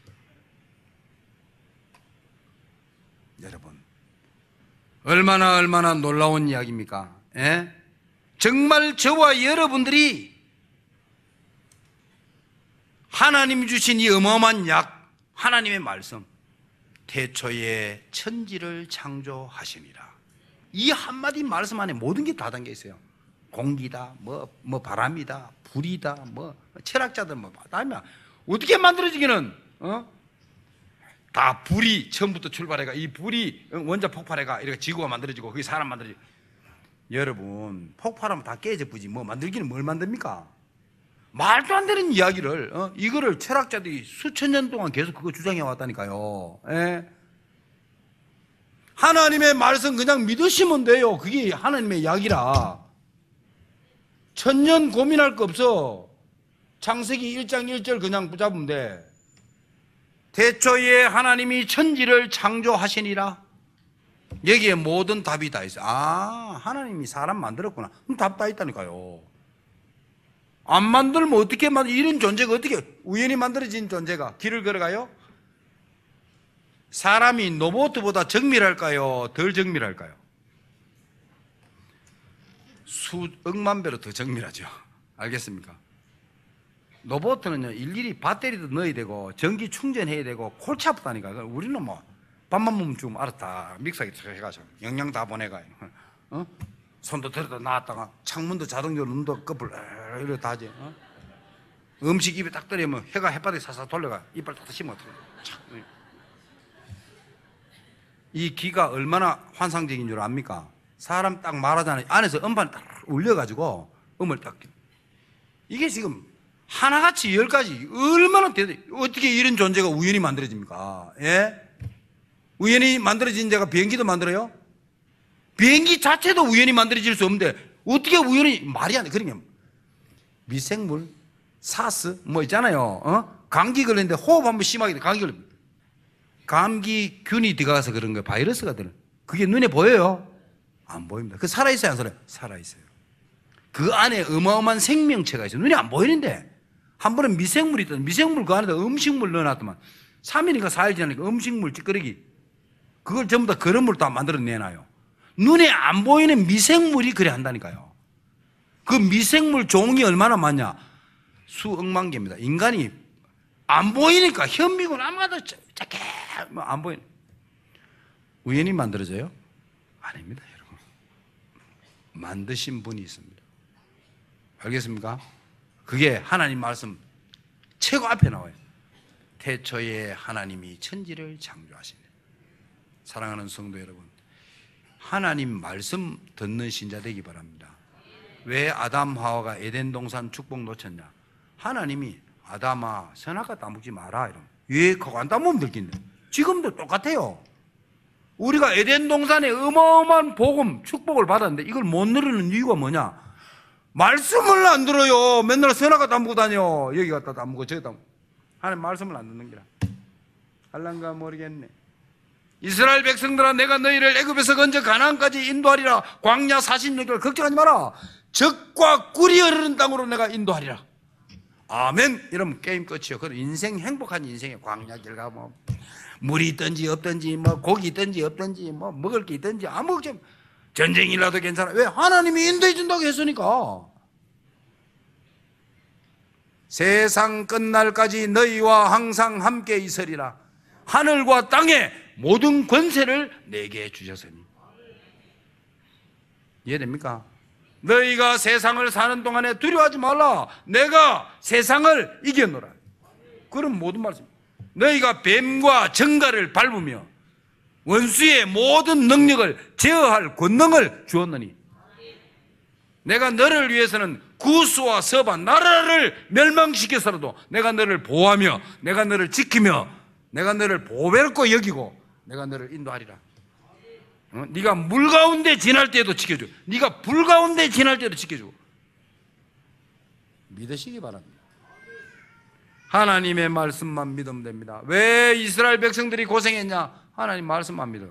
여러분, 얼마나 놀라운 이야기입니까? 예? 정말 저와 여러분들이 하나님이 주신 이 어마어마한 약, 하나님의 말씀, 태초에 천지를 창조하시니라. 이 한마디 말씀 안에 모든 게 다 담겨 있어요. 공기다, 뭐 바람이다, 불이다, 뭐 철학자들 뭐 다음에 어떻게 만들어지기는 다 불이 처음부터 출발해가 이 불이 원자 폭발해가 이렇게 지구가 만들어지고 그게 사람 만들어지고. 여러분, 폭발하면 다 깨져버지 뭐 만들기는 뭘 만듭니까? 말도 안 되는 이야기를 이거를 철학자들이 수천 년 동안 계속 그거 주장해 왔다니까요. 예? 하나님의 말씀 그냥 믿으시면 돼요. 그게 하나님의 약이라. 천년 고민할 거 없어. 창세기 1장 1절 그냥 붙잡으면 돼. 태초에 하나님이 천지를 창조하시니라. 여기에 모든 답이 다 있어요. 아, 하나님이 사람 만들었구나. 그럼 답 다 있다니까요. 안 만들면 어떻게 이런 존재가 어떻게 우연히 만들어진 존재가 길을 걸어가요? 사람이 로봇보다 정밀할까요? 덜 정밀할까요? 수억만 배로 더 정밀하죠. 알겠습니까? 로봇은요, 일일이 배터리도 넣어야 되고 전기 충전해야 되고 골치 아프다니까. 우리는 뭐 밥만 먹으면 좀 알았다. 믹서기 해가지고 영양 다 보내가. 손도 들었다 놨다가 창문도 자동적으로 눈도 꺼불 이렇게 다 하지. 음식 입에 딱 들이면 해가 햇바닥에 사사 돌려가 이빨 딱 씹으면 어떡해. 이 기가 얼마나 환상적인 줄 압니까? 사람 딱 말하잖아요. 안에서 음판이 딱 울려가지고 음을 딱. 이게 지금 하나같이 10가지 얼마나 어떻게 이런 존재가 우연히 만들어집니까? 예? 우연히 만들어진 데가 비행기도 만들어요? 비행기 자체도 우연히 만들어질 수 없는데 어떻게 우연히 말이 안 돼. 그러면 미생물, 사스 뭐 있잖아요. 감기 걸렸는데 호흡 한번 심하게 돼. 감기 걸립니다. 감기균이 들어가서 그런 거예요. 바이러스가 들어. 그게 눈에 보여요? 안 보입니다. 그 살아있어요, 안 살아요? 살아있어요. 그 안에 어마어마한 생명체가 있어요. 눈에 안 보이는데 한 번은 미생물이 있다. 미생물 그 안에다 음식물 넣어놨더만 3일인가 4일 지나니까 음식물 찌꺼기 그걸 전부 다 그런 다 만들어내놔요. 눈에 안 보이는 미생물이 그래 한다니까요. 그 미생물 종이 얼마나 많냐? 수억만 개입니다. 인간이 안 보이니까 현미군 아마도 작게 안 보이는 우연히 만들어져요? 아닙니다, 여러분. 만드신 분이 있습니다. 알겠습니까? 그게 하나님 말씀 최고 앞에 나와요. 태초에 하나님이 천지를 창조하시네. 사랑하는 성도 여러분, 하나님 말씀 듣는 신자 되기 바랍니다. 왜 아담 하와가 에덴 동산 축복 놓쳤냐? 하나님이 아담아 선악과 따먹지 마라 이러면 왜 그거 안 따먹으면 될긴데 지금도 똑같아요. 우리가 에덴 동산에 어마어마한 복음 축복을 받았는데 이걸 못 누리는 이유가 뭐냐? 말씀을 안 들어요. 맨날 선악과 따먹고 다녀. 여기 갔다 따먹고 저기 따먹고. 하나님 말씀을 안 듣는 게라. 할란가 모르겠네. 이스라엘 백성들아 내가 너희를 애굽에서 건져 가나안까지 인도하리라. 광야 40년을 걱정하지 마라. 적과 꿀이 흐르는 땅으로 내가 인도하리라. 아멘. 이러면 게임 끝이요. 그럼 인생 행복한 인생에 광야길 가 뭐 물이 있든지 없든지 뭐 고기 있든지 없든지 뭐 먹을 게 있든지 아무 걱정. 전쟁이 일어나도 괜찮아. 왜? 하나님이 인도해 준다고 했으니까. 세상 끝날까지 너희와 항상 함께 있으리라. 하늘과 땅의 모든 권세를 내게 주셨으니. 이해됩니까? 너희가 세상을 사는 동안에 두려워하지 말라. 내가 세상을 이겨노라. 그런 모든 말씀. 너희가 뱀과 정갈을 밟으며 원수의 모든 능력을 제어할 권능을 주었느니 내가 너를 위해서는 구스와 서바 나라를 멸망시켜서라도 내가 너를 보호하며 내가 너를 지키며 내가 너를 보배롭고 여기고 내가 너를 인도하리라. 네가 물 가운데 지날 때도 지켜주고 네가 불 가운데 지날 때도 지켜주고. 믿으시기 바랍니다. 하나님의 말씀만 믿으면 됩니다. 왜 이스라엘 백성들이 고생했냐? 하나님 말씀만 믿어.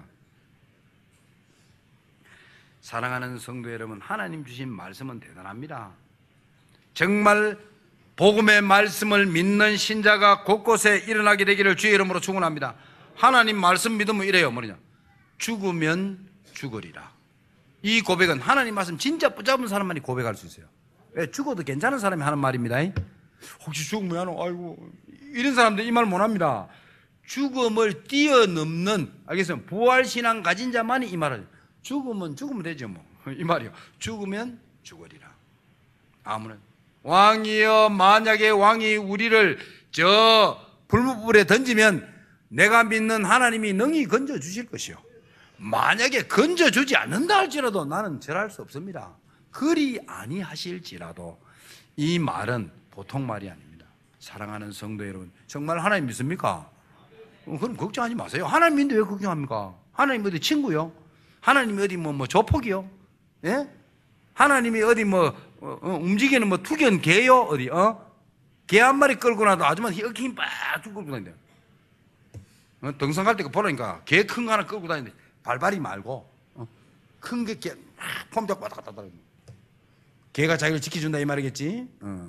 사랑하는 성도 여러분, 하나님 주신 말씀은 대단합니다. 정말 복음의 말씀을 믿는 신자가 곳곳에 일어나게 되기를 주의 이름으로 축원합니다. 하나님 말씀 믿으면 이래요. 뭐냐? 죽으면 죽으리라. 이 고백은 하나님 말씀 진짜 붙잡은 사람만이 고백할 수 있어요. 왜? 죽어도 괜찮은 사람이 하는 말입니다. 혹시 죽으면 하노? 아이고, 이런 사람들 이 말 못합니다. 죽음을 뛰어넘는, 알겠어요? 부활신앙 가진 자만이 이 말을. 죽으면 되죠 뭐. 이 말이요. 죽으면 죽으리라. 아무튼 왕이여, 만약에 왕이 우리를 저 불무불에 던지면 내가 믿는 하나님이 능히 건져주실 것이요. 만약에 건져주지 않는다 할지라도 나는 절할 수 없습니다. 그리 아니하실지라도. 이 말은 보통 말이 아닙니다. 사랑하는 성도 여러분, 정말 하나님 믿습니까? 그럼 걱정하지 마세요. 하나님 믿는데 왜 걱정합니까? 하나님 어디 친구요? 하나님이 어디 뭐 조폭이요? 예? 하나님이 어디 움직이는 투견 개요? 어디, 개 한 마리 끌고 나도 아줌마 힘 빡 끌고 다닌대. 등산 갈 때 보라니까 개 큰 거 하나 끌고 다니는데 발발이 말고, 큰 게 개, 폼작 왔다 갔다 하다. 개가 자기를 지켜준다 이 말이겠지?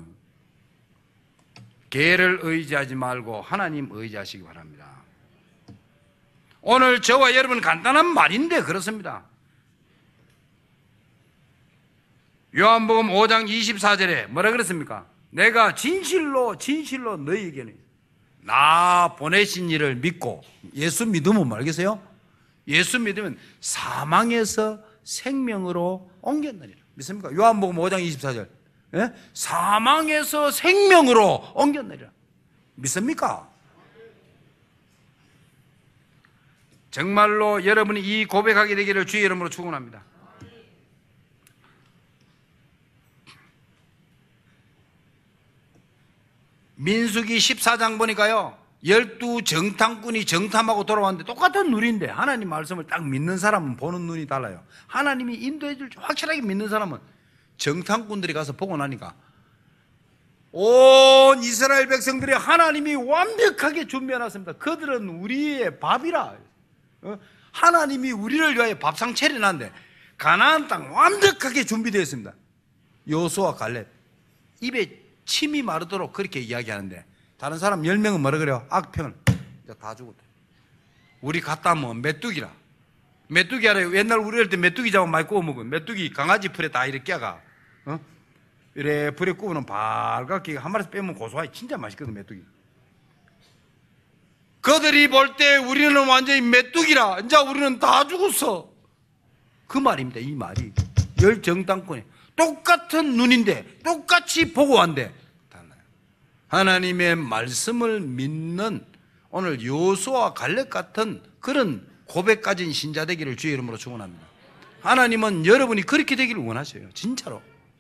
개를 의지하지 말고 하나님 의지하시기 바랍니다. 오늘 저와 여러분 간단한 말인데 그렇습니다. 요한복음 5장 24절에 뭐라 그랬습니까? 내가 진실로 너희에게는 나 보내신 이를 믿고. 예수 믿으면 알겠어요? 예수 믿으면 사망에서 생명으로 옮겼느니라. 믿습니까? 요한복음 5장 24절. 사망에서 생명으로 옮겨내리라. 믿습니까? 정말로 여러분이 이 고백하게 되기를 주의 이름으로 축원합니다. 민수기 14장 보니까요, 12정탐꾼이 정탐하고 돌아왔는데 똑같은 눈인데 하나님 말씀을 딱 믿는 사람은 보는 눈이 달라요. 하나님이 인도해 줄 줄 확실하게 믿는 사람은 정탐꾼들이 가서 보고 나니까 온 이스라엘 백성들이 하나님이 완벽하게 준비해놨습니다. 그들은 우리의 밥이라. 하나님이 우리를 위하여 밥상 차려놨는데 가나안 땅 완벽하게 준비되어 있습니다. 여호수아 갈렙 입에 침이 마르도록 그렇게 이야기하는데 다른 사람 10명은 뭐라 그래요? 악평을 다 죽었대. 우리 갔다 하면 메뚜기라. 메뚜기 알아요? 옛날 우리 어릴 때 메뚜기 잡아 많이 구워 먹으면 메뚜기 강아지 풀에 다 이렇게 깨가 이래 불에 구우면 발갛게 한 마리씩 빼면 고소하게 진짜 맛있거든. 메뚜기. 그들이 볼 때 우리는 완전히 메뚜기라. 이제 우리는 다 죽었어. 그 말입니다. 이 말이 열정당권에 똑같은 눈인데 똑같이 보고 왔는데 달라요. 하나님의 말씀을 믿는 오늘 여호수아와 갈렙 같은 그런 고백 가진 신자 되기를 주의 이름으로 축원합니다. 하나님은 여러분이 그렇게 되기를 원하셔요. 진짜로.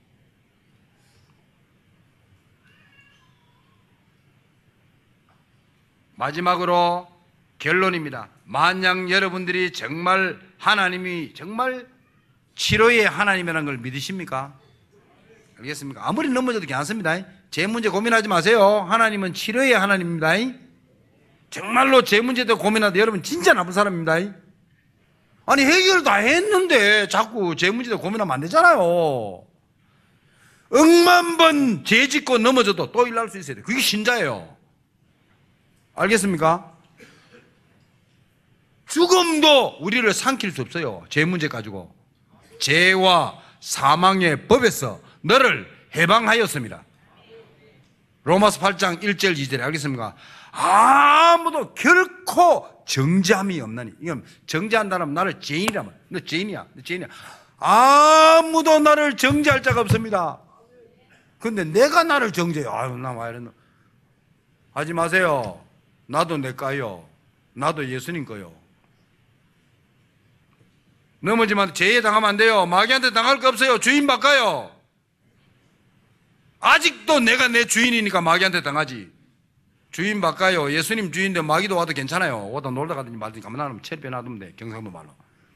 마지막으로 결론입니다. 만약 여러분들이 정말 하나님이 정말 치료의 하나님이라는 걸 믿으십니까? 알겠습니까? 아무리 넘어져도 괜찮습니다. 제 문제 고민하지 마세요. 하나님은 치료의 하나님입니다. 정말로 제 문제도 고민하는데 여러분 진짜 나쁜 사람입니다. 아니 해결 다 했는데 자꾸 제 문제도 고민하면 안 되잖아요. 억만 번 죄 짓고 넘어져도 또 일어날 수 있어야 돼요. 그게 신자예요. 알겠습니까? 죽음도 우리를 삼킬 수 없어요. 죄 문제 가지고. 죄와 사망의 법에서 너를 해방하였습니다. 로마서 8장 1절 2절에 알겠습니까? 아무도 결코 정죄함이 없나니. 이건 정죄한다면 나를 죄인이라면 너 죄인이야. 너 죄인이야. 아무도 나를 정죄할 자가 없습니다. 근데 내가 나를 정죄해요. 아유 나 왜 이러노. 하지 마세요. 나도 내 거요. 나도 예수님 거요. 넘어지면 죄에 당하면 안 돼요. 마귀한테 당할 거 없어요. 주인 바꿔요. 아직도 내가 내 주인이니까 마귀한테 당하지. 주인 바꿔요. 예수님 주인인데 마귀도 와도 괜찮아요. 와도 놀다 가든지 말든지 가만 놔두면 체리배 놔두면 돼. 경상도 말로.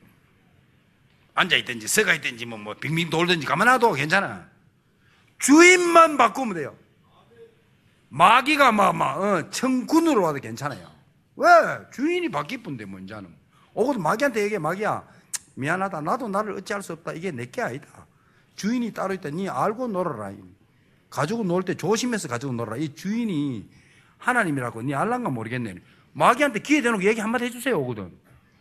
앉아있든지 서가있든지 뭐 빙빙 돌든지 가만 놔둬 괜찮아. 주인만 바꾸면 돼요. 마귀가 청군으로 와도 괜찮아요. 왜? 주인이 바뀌쁜데 뭐 이제는. 오고도 마귀한테 얘기해. 마귀야 미안하다. 나도 나를 어찌할 수 없다. 이게 내게 아니다. 주인이 따로 있다. 니 알고 놀아라. 가지고 놀 때 조심해서 가지고 놀아라. 이 주인이 하나님이라고 니 알란가 모르겠네. 마귀한테 기회 대놓고 얘기 한마디 해주세요. 오거든.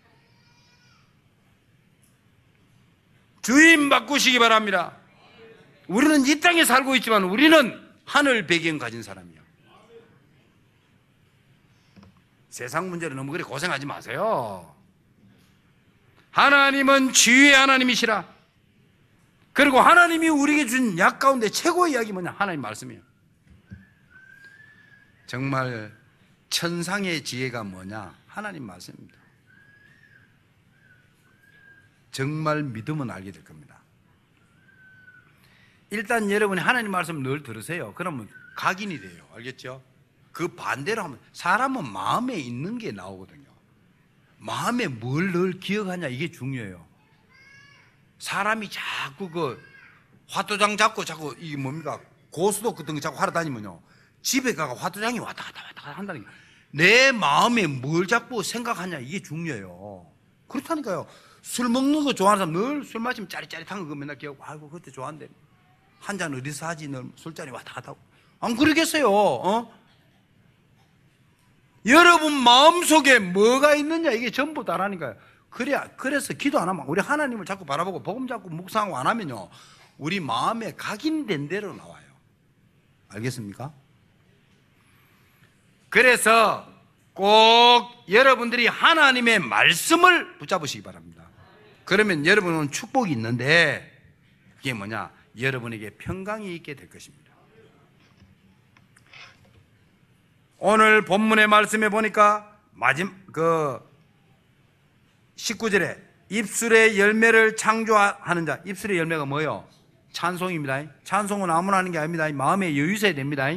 주인 바꾸시기 바랍니다. 우리는 이 땅에 살고 있지만 우리는 하늘 배경 가진 사람이에요. 세상 문제로 너무 그리 고생하지 마세요. 하나님은 치유의 하나님이시라. 그리고 하나님이 우리에게 준 약 가운데 최고의 약이 뭐냐? 하나님 말씀이에요. 정말 천상의 지혜가 뭐냐? 하나님 말씀입니다. 정말 믿으면 알게 될 겁니다. 일단 여러분이 하나님 말씀 늘 들으세요. 그러면 각인이 돼요. 알겠죠? 그 반대로 하면 사람은 마음에 있는 게 나오거든요. 마음에 뭘 늘 기억하냐 이게 중요해요. 사람이 자꾸 그 화도장 잡고 자꾸 이게 뭡니까? 고수도 같은 거 자꾸 하러 다니면요. 집에 가서 화도장이 왔다 갔다 한다는 게 내 마음에 뭘 자꾸 생각하냐 이게 중요해요. 그렇다니까요. 술 먹는 거 좋아하는 사람 늘 술 마시면 짜릿짜릿한 거 맨날 기억하고 아이고 그때 좋아한대. 한 잔 어디서 하지? 늘 술자리 왔다 갔다 하고. 안 그러겠어요? 여러분 마음속에 뭐가 있느냐 이게 전부 다라니까요. 그래서 기도 안 하면 우리 하나님을 자꾸 바라보고 복음 자꾸 묵상하고 안 하면요 우리 마음에 각인된 대로 나와요. 알겠습니까? 그래서 꼭 여러분들이 하나님의 말씀을 붙잡으시기 바랍니다. 그러면 여러분은 축복이 있는데 이게 뭐냐? 여러분에게 평강이 있게 될 것입니다. 오늘 본문의 말씀에 보니까 19절에 입술의 열매를 창조하는 자. 입술의 열매가 뭐예요? 찬송입니다. 찬송은 아무나 하는 게 아닙니다. 마음에 여유 있어야 됩니다.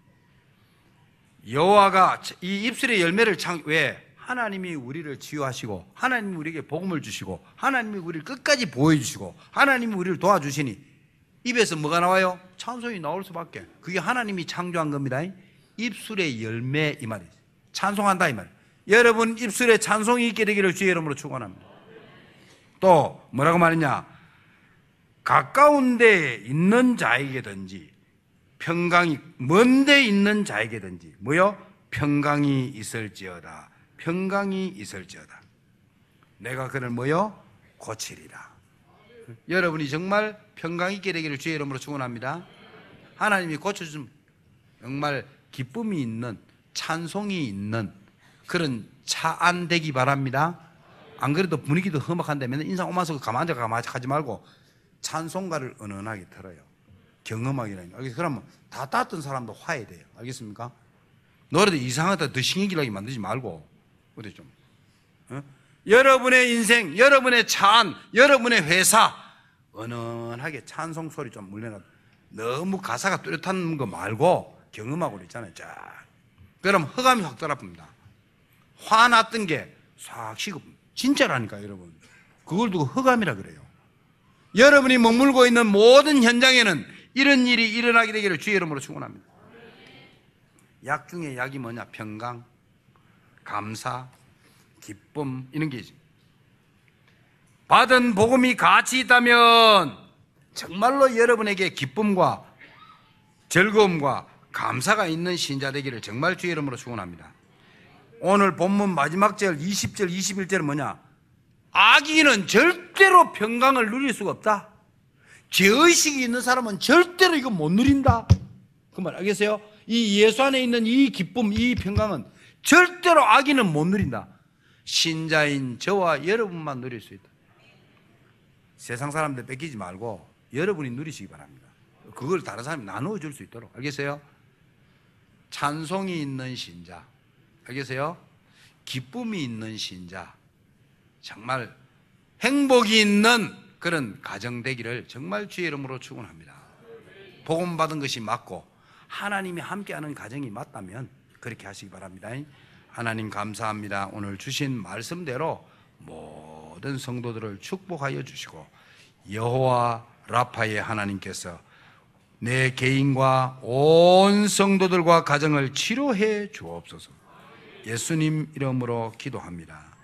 여호와가 이 입술의 열매를 왜? 하나님이 우리를 치유하시고, 하나님이 우리에게 복음을 주시고, 하나님이 우리를 끝까지 보호해주시고, 하나님이 우리를 도와주시니 입에서 뭐가 나와요? 찬송이 나올 수밖에. 그게 하나님이 창조한 겁니다. 입술의 열매, 이 말이에요. 찬송한다, 이 말이에요. 여러분 입술에 찬송이 있게 되기를 주의 이름으로 축원합니다. 또 뭐라고 말했냐? 가까운 데에 있는 자에게든지 평강이, 먼 데 있는 자에게든지 뭐요? 평강이 있을지어다. 평강이 있을지어다. 내가 그를 뭐요? 고치리라. 여러분이 정말 평강 있게 되기를 주의 이름으로 축원합니다. 하나님이 고쳐주면 정말 기쁨이 있는, 찬송이 있는 그런 차 안 되기 바랍니다. 안 그래도 분위기도 험악한데 맨날 인상 오만서 가만히 하지 말고 찬송가를 은은하게 들어요. 경험하기라니까. 그러면 다 땄던 사람도 화해돼요. 알겠습니까? 노래도 이상하다 더 신경 나게 만들지 말고. 어디 좀. 여러분의 인생, 여러분의 차 안, 여러분의 회사 은은하게 찬송 소리 좀 물려놔. 너무 가사가 뚜렷한 거 말고 경험하고 있잖아요. 쫙. 그럼 허감이 확 떨어집니다. 화났던 게 싹 식어. 진짜라니까 여러분. 그걸 두고 허감이라 그래요. 여러분이 머물고 있는 모든 현장에는 이런 일이 일어나게 되기를 주의 이름으로 축원합니다. 약 중에 약이 뭐냐? 평강, 감사, 기쁨, 이런 게 있죠. 받은 복음이 가치 있다면 정말로 여러분에게 기쁨과 즐거움과 감사가 있는 신자 되기를 정말 주의 이름으로 축원합니다. 오늘 본문 마지막 절 20절 21절은 뭐냐? 악인은 절대로 평강을 누릴 수가 없다. 죄의식이 있는 사람은 절대로 이거 못 누린다. 그 말 알겠어요? 이 예수 안에 있는 이 기쁨, 이 평강은 절대로 악인은 못 누린다. 신자인 저와 여러분만 누릴 수 있다. 세상 사람들 뺏기지 말고 여러분이 누리시기 바랍니다. 그걸 다른 사람이 나누어 줄 수 있도록. 알겠어요? 찬송이 있는 신자, 알겠어요? 기쁨이 있는 신자, 정말 행복이 있는 그런 가정 되기를 정말 주의 이름으로 축원합니다. 복음 받은 것이 맞고 하나님이 함께하는 가정이 맞다면 그렇게 하시기 바랍니다. 하나님 감사합니다. 오늘 주신 말씀대로 모든 성도들을 축복하여 주시고 여호와 라파의 하나님께서 내 개인과 온 성도들과 가정을 치료해 주옵소서. 예수님 이름으로 기도합니다.